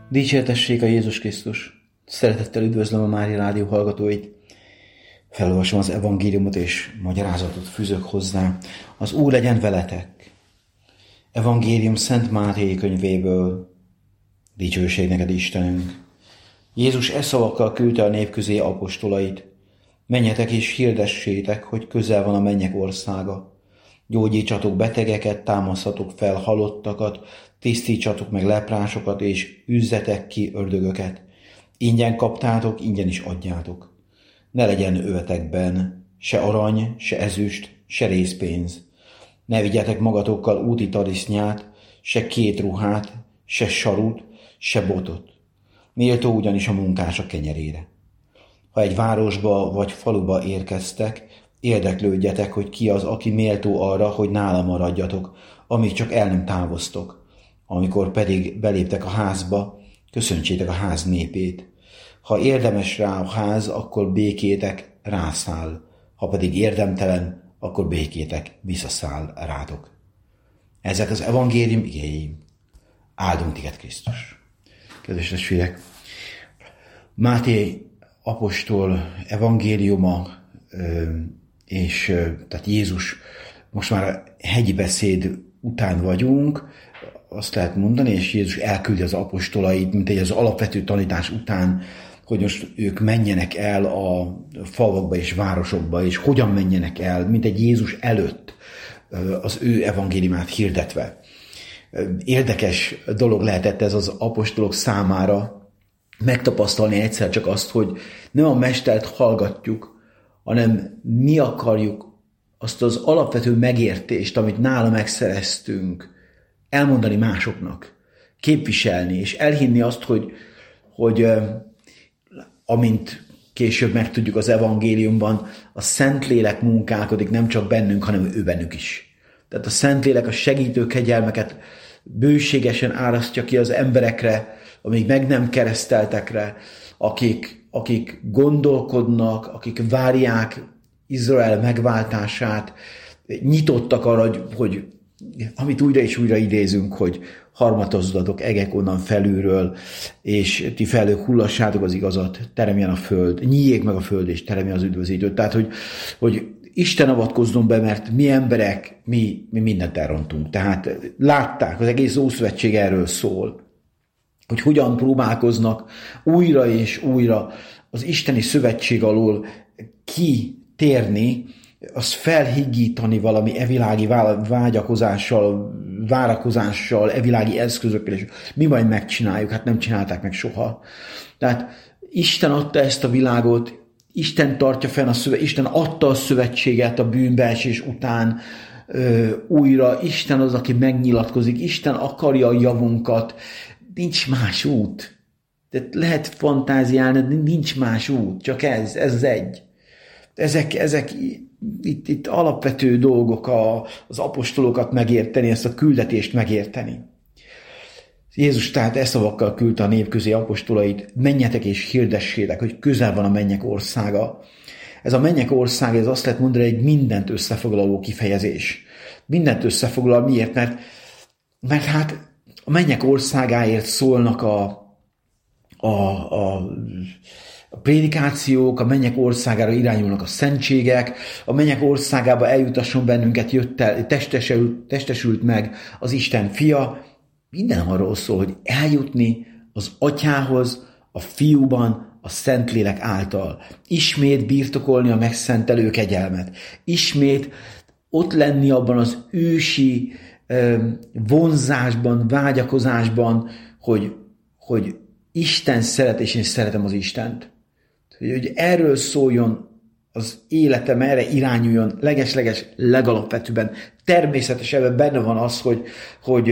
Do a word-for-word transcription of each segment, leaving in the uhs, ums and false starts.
Dicsértessék a Jézus Krisztus! Szeretettel üdvözlöm a Mária Rádió hallgatóit. Felolvasom az evangéliumot és magyarázatot fűzök hozzá. Az Úr legyen veletek! Evangélium Szent Máté könyvéből. Dicsőség neked, Istenünk! Jézus e szavakkal küldte a nép közé apostolait. Menjetek és hirdessétek, hogy közel van a mennyek országa. Gyógyítsatok betegeket, támaszhatok fel halottakat, tisztítsatok meg leprásokat, és üzzetek ki ördögöket. Ingyen kaptátok, ingyen is adjátok. Ne legyen övetekben se arany, se ezüst, se rézpénz. Ne vigyetek magatokkal úti tarisznyát, se két ruhát, se sarut, se botot. Méltó ugyanis a munkás a kenyerére. Ha egy városba vagy faluba érkeztek, érdeklődjetek, hogy ki az, aki méltó arra, hogy nála maradjatok, amíg csak el nem távoztok. Amikor pedig beléptek a házba, köszöntsétek a ház népét. Ha érdemes rá a ház, akkor békétek rászáll, ha pedig érdemtelen, akkor békétek visszaszáll rátok. Ezek az evangélium igéi. Áldunk téged, Krisztus! Kedves testvérek! Máté apostol evangéliuma, és tehát Jézus, most már hegyi beszéd után vagyunk, azt lehet mondani, és Jézus elküldi az apostolait, mint egy az alapvető tanítás után, hogy most ők menjenek el a falvakba és városokba, és hogyan menjenek el, mint egy Jézus előtt az ő evangéliumát hirdetve. Érdekes dolog lehetett ez az apostolok számára megtapasztalni egyszer csak azt, hogy nem a mestert hallgatjuk, hanem mi akarjuk azt az alapvető megértést, amit nála megszereztünk, elmondani másoknak, képviselni, és elhinni azt, hogy, hogy amint később megtudjuk az evangéliumban, a Szentlélek munkálkodik nem csak bennünk, hanem ő bennük is. Tehát a Szentlélek a segítő kegyelmeket bőségesen árasztja ki az emberekre, amíg meg nem kereszteltekre, akik, akik gondolkodnak, akik várják Izrael megváltását, nyitottak arra, hogy, hogy amit újra és újra idézünk, hogy harmatozzatok egek onnan felülről, és ti felők hullassátok az igazat, teremjen a föld, nyíljék meg a föld, és teremjen az üdvözítőt. Tehát, hogy, hogy Isten avatkozzon be, mert mi emberek, mi, mi mindent elrontunk. Tehát látták, az egész Ószövetség erről szól, hogy hogyan próbálkoznak újra és újra az isteni szövetség alól kitérni, azt felhigítani valami evilági vágyakozással, várakozással, evilági eszközökkel, és mi majd megcsináljuk, hát nem csinálták meg soha. Tehát Isten adta ezt a világot, Isten tartja fenn a szövet, Isten adta a szövetséget a bűnbeesés után ö, újra, Isten az, aki megnyilatkozik, Isten akarja a javunkat, nincs más út. Tehát lehet fantáziálni, de nincs más út, csak ez, ez az egy. Ezek, ezek itt, itt alapvető dolgok a, az apostolokat megérteni, ezt a küldetést megérteni. Jézus tehát e szavakkal küldte a nép közé apostolait, menjetek és hirdessétek, hogy közel van a mennyek országa. Ez a mennyek országa, ez azt lehet mondani, egy mindent összefoglaló kifejezés. Mindent összefoglal, miért? Mert, mert hát a mennyek országáért szólnak a, a, a A prédikációk, a mennyek országára irányulnak a szentségek, a mennyek országába eljutasson bennünket, jött el, testesült, testesült meg az Isten fia. Minden arról szól, hogy eljutni az atyához, a fiúban, a Szentlélek által. Ismét birtokolni a megszentelő kegyelmet. Ismét ott lenni abban az ősi vonzásban, vágyakozásban, hogy, hogy Isten szeret, és én szeretem az Istent. Hogy erről szóljon az életem, erre irányuljon leges-leges legalapvetőben. Természetesen benne van az, hogy, hogy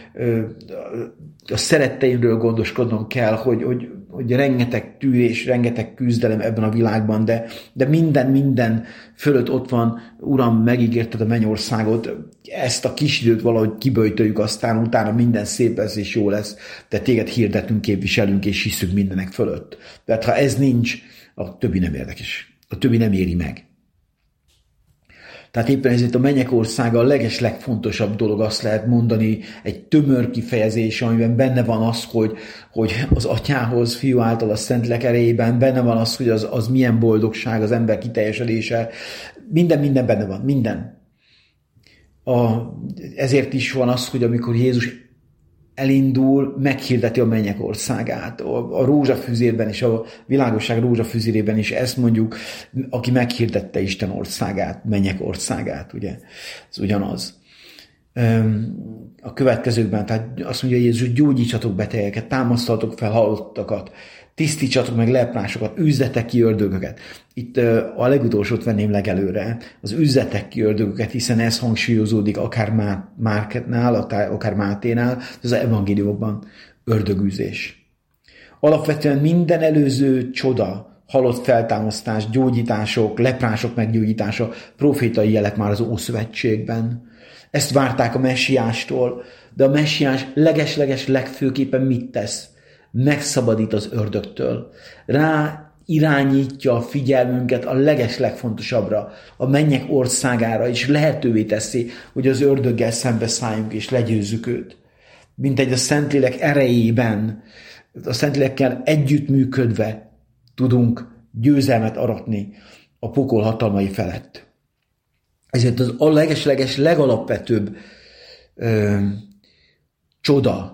a szeretteimről gondoskodnom kell, hogy, hogy, hogy rengeteg tűrés, rengeteg küzdelem ebben a világban, de, de minden, minden fölött ott van, Uram, megígérted a mennyországot, ezt a kis időt valahogy kiböjtöljük, aztán utána minden szép lesz és jó lesz, de téged hirdetünk, képviselünk és hiszünk mindenek fölött. Tehát ha ez nincs, a többi nem érdekes. A többi nem éri meg. Tehát éppen ezért a mennyek országa a legeslegfontosabb dolog, azt lehet mondani, egy tömör kifejezés, amiben benne van az, hogy, hogy az atyához, fiú által a Szentlélek erejében, benne van az, hogy az, az milyen boldogság, az ember kiteljesedése, minden, minden benne van, minden. A, ezért is van az, hogy amikor Jézus elindul, meghirdeti a mennyek országát. A, a rózsafüzérben és a világosság rózsafüzérében is ezt mondjuk, aki meghirdette Isten országát, mennyek országát, ugye? Ez ugyanaz. A következőkben, tehát azt mondja Jézus, gyógyítsatok betegeket, támasztatok fel halottakat, tisztítsatok meg leprásokat, üzzetek ki ördögöket. Itt a legutolsót venném legelőre, az üzzetek ki ördögöket, hiszen ez hangsúlyozódik akár Márknál, akár Máténál, ez az evangéliumokban ördögűzés. Alapvetően minden előző csoda, halott feltámasztás, gyógyítások, leprások meggyógyítása, profétai jelek már az Ószövetségben. Ezt várták a messiástól, de a messiás leges-leges legfőképpen mit tesz? Megszabadít az ördögtől. Rá irányítja a figyelmünket a legeslegfontosabbra, a mennyek országára, és lehetővé teszi, hogy az ördöggel szembeszálljunk és legyőzzük őt. Mintegy a Szentlélek erejében, a Szentlélekkel együttműködve tudunk győzelmet aratni a pokol hatalmai felett. Ezért az a leges-leges legalapvetőbb ö, csoda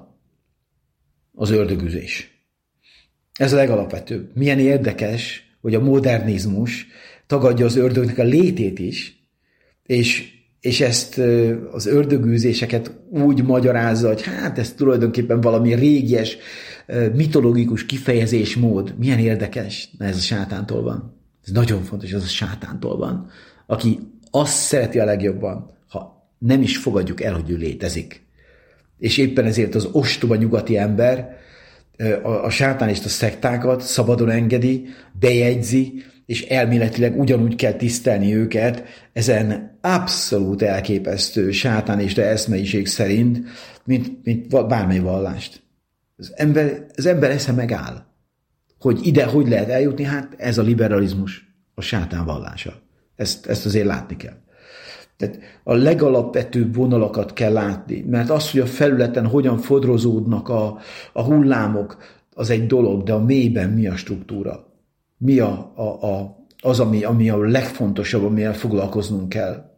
az ördögüzés. Ez a legalapvetőbb. Milyen érdekes, hogy a modernizmus tagadja az ördögnek a létét is, és, és ezt az ördögűzéseket úgy magyarázza, hogy hát ez tulajdonképpen valami régies, mitológikus kifejezésmód. Milyen érdekes. Na, ez a sátántól van. Ez nagyon fontos, ez a sátántól van. Aki azt szereti a legjobban, ha nem is fogadjuk el, hogy ő létezik. És éppen ezért az ostoba nyugati ember a, a sátánista szektákat szabadon engedi, bejegyzi, és elméletileg ugyanúgy kell tisztelni őket ezen abszolút elképesztő sátánista eszmeiség szerint, mint, mint bármely vallást. Az ember, az ember esze megáll. Hogy ide hogy lehet eljutni? Hát ez a liberalizmus, a sátán vallása. Ezt, ezt azért látni kell. Tehát a legalapvetőbb vonalakat kell látni, mert az, hogy a felületen hogyan fodrozódnak a, a hullámok, az egy dolog, de a mélyben mi a struktúra? Mi a, a, a, az, ami, ami a legfontosabb, amivel foglalkoznunk kell?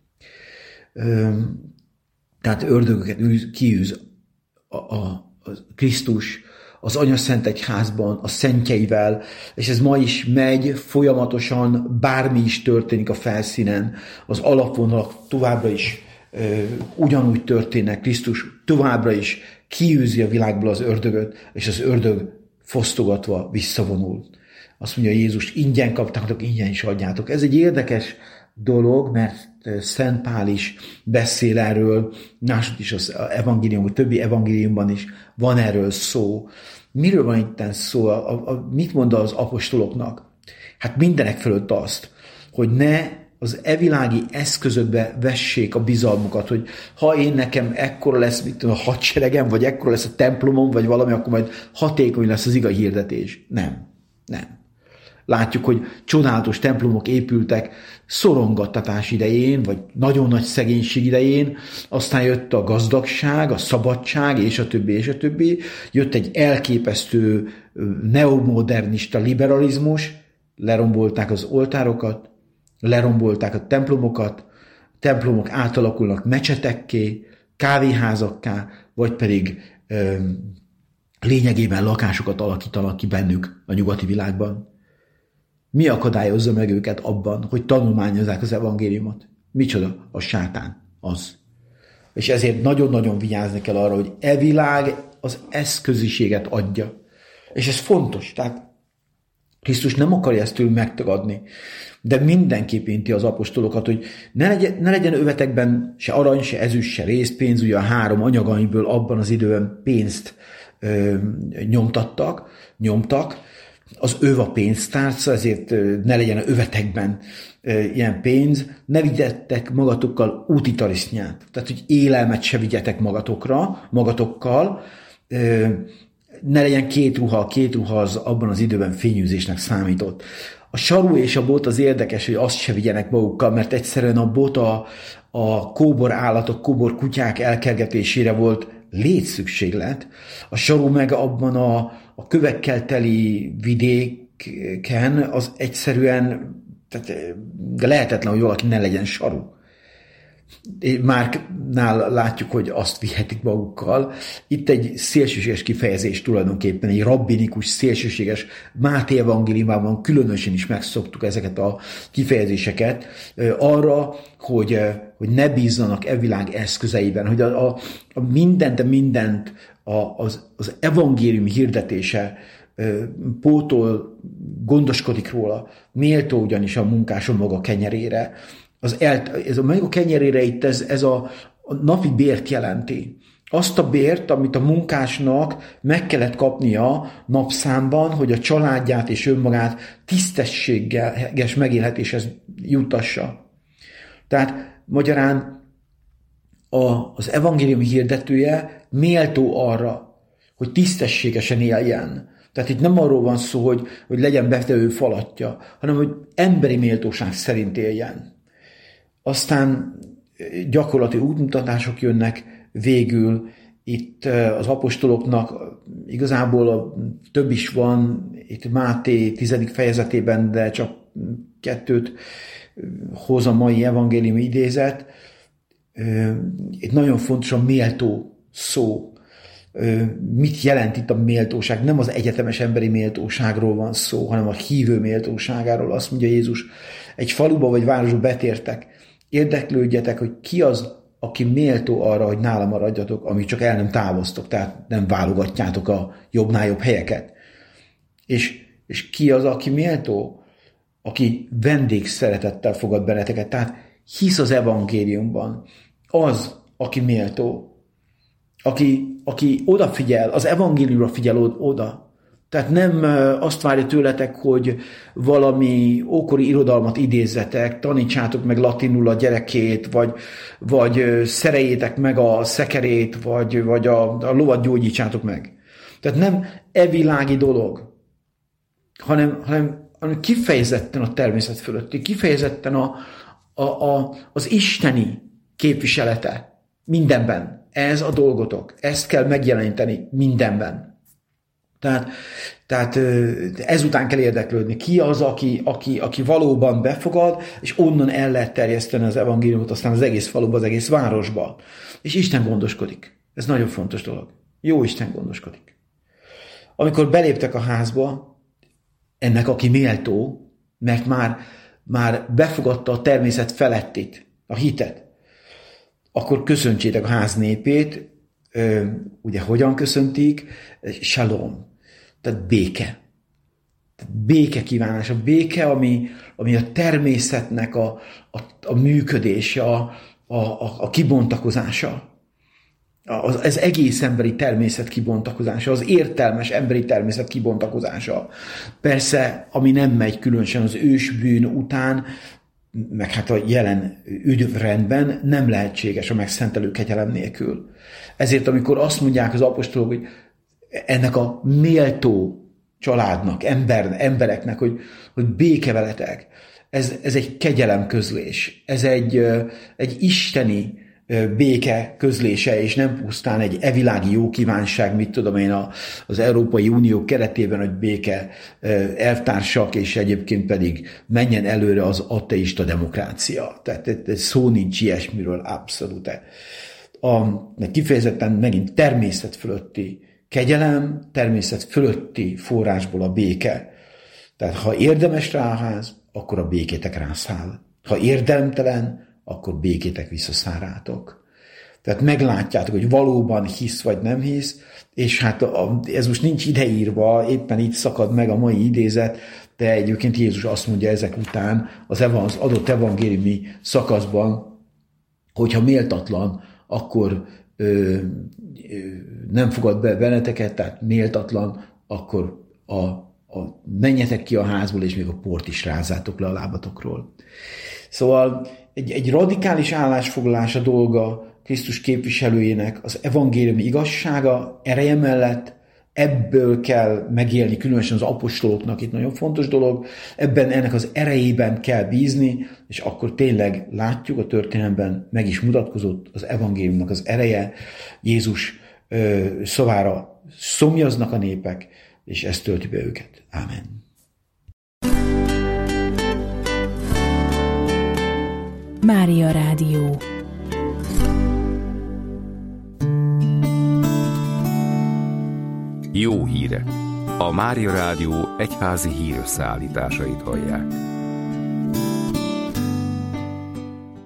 Üm, tehát ördögöket kiűz a, a, a Krisztus, az Anyaszentegyházban, a szentjeivel, és ez ma is megy, folyamatosan bármi is történik a felszínen, az alapvonalak továbbra is ö, ugyanúgy történnek, Krisztus továbbra is kiűzi a világból az ördögöt, és az ördög fosztogatva visszavonul. Azt mondja Jézus, ingyen kaptátok, ingyen is adjátok. Ez egy érdekes dolog, mert Szent Pál is beszél erről, másod is az evangélium, a többi evangéliumban is van erről szó. Miről van itt szó? A, a, a, mit mond az apostoloknak? Hát mindenek fölött azt, hogy ne az evilági eszközökbe vessék a bizalmukat, hogy ha én nekem ekkora lesz mit tudom, a hadseregem, vagy ekkora lesz a templomom, vagy valami, akkor majd hatékony lesz az igaz hirdetés. Nem. Nem. Látjuk, hogy csodálatos templomok épültek szorongattatás idején, vagy nagyon nagy szegénység idején, aztán jött a gazdagság, a szabadság, és a többi, és a többi. Jött egy elképesztő neomodernista liberalizmus, lerombolták az oltárokat, lerombolták a templomokat, templomok átalakulnak mecsetekké, kávéházakká, vagy pedig ö, lényegében lakásokat alakítanak ki bennük a nyugati világban. Mi akadályozza meg őket abban, hogy tanulmányozzák az evangéliumot? Micsoda? A sátán. Az. És ezért nagyon-nagyon vigyázni kell arra, hogy e világ az eszköziséget adja. És ez fontos. Tehát Krisztus nem akarja ezt tőlünk megtagadni, de mindenképp inti az apostolokat, hogy ne legyen, ne legyen övetekben se arany, se ezüst, se részpénz, ugye a három anyag, amiből abban az időben pénzt ö, nyomtattak, nyomtak, az öv a pénztárca, ezért ne legyen a övetekben ilyen pénz, ne vigyetek magatokkal úti tarisznyát, tehát hogy élelmet se vigyetek magatokra, magatokkal, ne legyen két ruha, két ruha az abban az időben fényűzésnek számított. A saru és a bot az érdekes, hogy azt se vigyenek magukkal, mert egyszerűen a bot a, a kóbor állatok, kóbor kutyák elkergetésére volt létszükséglet. A saru meg abban a, a kövekkel teli vidéken az egyszerűen tehát lehetetlen, hogy valaki ne legyen saru. Márknál látjuk, hogy azt vihetik magukkal. Itt egy szélsőséges kifejezés tulajdonképpen, egy rabbinikus, szélsőséges, Máté evangéliumában különösen is megszoktuk ezeket a kifejezéseket arra, hogy, hogy ne bízzanak e világ eszközeiben, hogy a, a, a mindent, de mindent a, az, az evangélium hirdetése pótol, gondoskodik róla, méltó ugyanis a munkásom maga kenyerére. Az el, ez a maga kenyerére itt ez, ez a, a napi bért jelenti. Azt a bért, amit a munkásnak meg kellett kapnia napszámban, hogy a családját és önmagát tisztességes megélhetéshez juttassa. Tehát magyarán a, az evangélium hirdetője méltó arra, hogy tisztességesen éljen. Tehát itt nem arról van szó, hogy, hogy legyen betevő falatja, hanem hogy emberi méltóság szerint éljen. Aztán gyakorlati útmutatások jönnek végül. Itt az apostoloknak igazából több is van, itt Máté tizedik fejezetében, de csak kettőt hoz a mai evangéliumi idézet. Itt nagyon fontos a méltó szó. Mit jelent itt a méltóság? Nem az egyetemes emberi méltóságról van szó, hanem a hívő méltóságáról. Azt mondja Jézus, egy faluba vagy városba betértek, érdeklődjetek, hogy ki az, aki méltó arra, hogy nála maradjatok, amíg csak el nem távoztok, tehát nem válogatjátok a jobbnál jobb helyeket. És, és ki az, aki méltó, aki vendégszeretettel fogad benneteket, tehát hisz az evangéliumban. Az, aki méltó, aki, aki odafigyel, az evangéliumra figyel oda. Tehát nem azt várja tőletek, hogy valami ókori irodalmat idézzetek, tanítsátok meg latinul a gyerekét, vagy, vagy szereljétek meg a szekerét, vagy, vagy a, a lovat gyógyítsátok meg. Tehát nem evilági dolog, hanem, hanem, hanem kifejezetten a természet fölötti, kifejezetten a, a, a, az isteni képviselete mindenben. Ez a dolgotok. Ezt kell megjeleníteni mindenben. Tehát, tehát ezután kell érdeklődni. Ki az, aki, aki, aki valóban befogad, és onnan el lehet terjeszteni az evangéliumot, aztán az egész faluba, az egész városba. És Isten gondoskodik. Ez nagyon fontos dolog. Jó Isten gondoskodik. Amikor beléptek a házba, ennek aki méltó, mert már, már befogadta a természet felettit, a hitet, akkor köszöntsétek a ház népét. Ugye hogyan köszöntik? Shalom. Tehát béke. Tehát béke kívánás. A béke, ami, ami a természetnek a, a, a működése, a, a, a kibontakozása. Az, az egész emberi természet kibontakozása, az értelmes emberi természet kibontakozása. Persze, ami nem megy különösen az ősbűn után, meg hát a jelen üdvrendben nem lehetséges a megszentelő kegyelem nélkül. Ezért, amikor azt mondják az apostolok, hogy ennek a méltó családnak, ember, embereknek, hogy, hogy béke veletek, ez, ez egy kegyelem közlés, ez egy, egy isteni béke közlése, és nem pusztán egy evilági jó kívánság, mit tudom én, az Európai Unió keretében, hogy béke elvtársak, és egyébként pedig menjen előre az ateista demokrácia. Tehát szó nincs ilyesmiről, abszolút. A, kifejezetten megint természet fölötti kegyelem, természet fölötti forrásból a béke. Tehát ha érdemes rá a ház, akkor a békétek rászáll. Ha érdemtelen, akkor békétek visszaszárátok. Tehát meglátjátok, hogy valóban hisz vagy nem hisz, és hát a, ez most nincs ideírva, éppen itt szakad meg a mai idézet, de egyébként Jézus azt mondja ezek után az, az adott evangéliumi szakaszban, hogyha méltatlan, akkor ö, ö, nem fogad be benneteket, tehát méltatlan, akkor a, a, menjetek ki a házból, és még a port is rázzátok le a lábatokról. Szóval egy, egy radikális állásfoglalás a dolga Krisztus képviselőjének, az evangélium igazsága ereje mellett, ebből kell megélni, különösen az apostoloknak itt nagyon fontos dolog, ebben ennek az erejében kell bízni, és akkor tényleg látjuk a történelemben, meg is mutatkozott az evangéliumnak az ereje, Jézus ö, szavára szomjaznak a népek, és ez tölti be őket. Ámen. Mária Rádió. Jó hírek! A Mária Rádió egyházi hírösszeállításait hallják.